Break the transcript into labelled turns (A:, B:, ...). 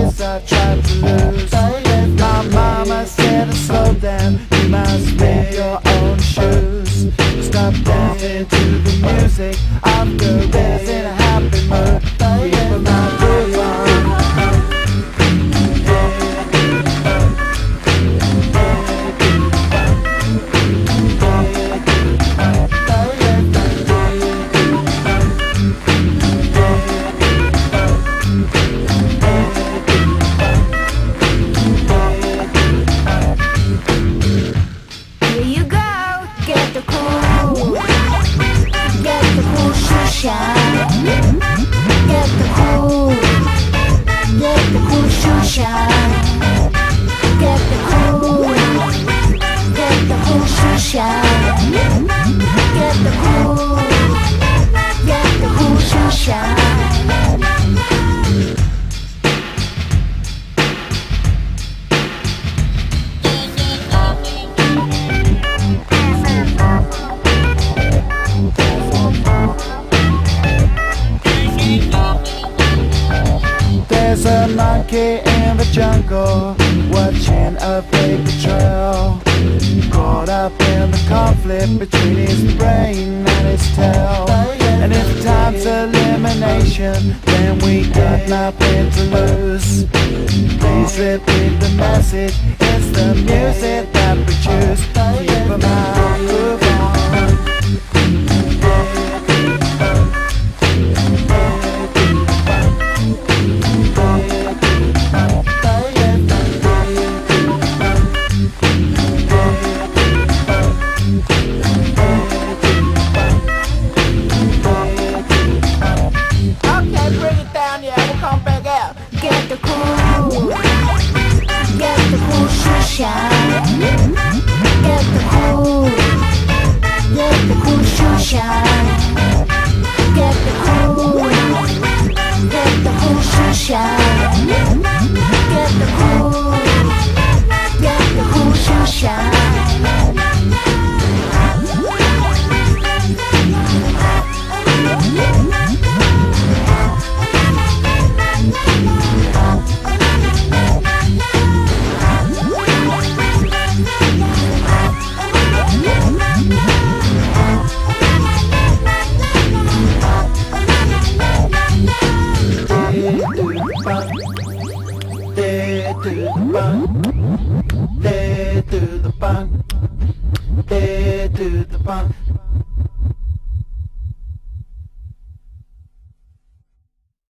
A: focus I tried to lose. My mama said to slow down, you must wear your own shoes. Stop dancing to the music of the rhythm in a happy mood. Keep my groove on. There's a monkey in the jungle, watching a paper trail, caught up in the conflict between his brain and his tail. And if time's elimination, then we got nothing to lose. Please repeat the message, it's the music that we choose. Keep 'em out, move on.
B: Get the cool shine. Get the cool shoe shine. Get the cool shoe shine. Get the cool shoe shine.
A: Day to the bun, day to the bun.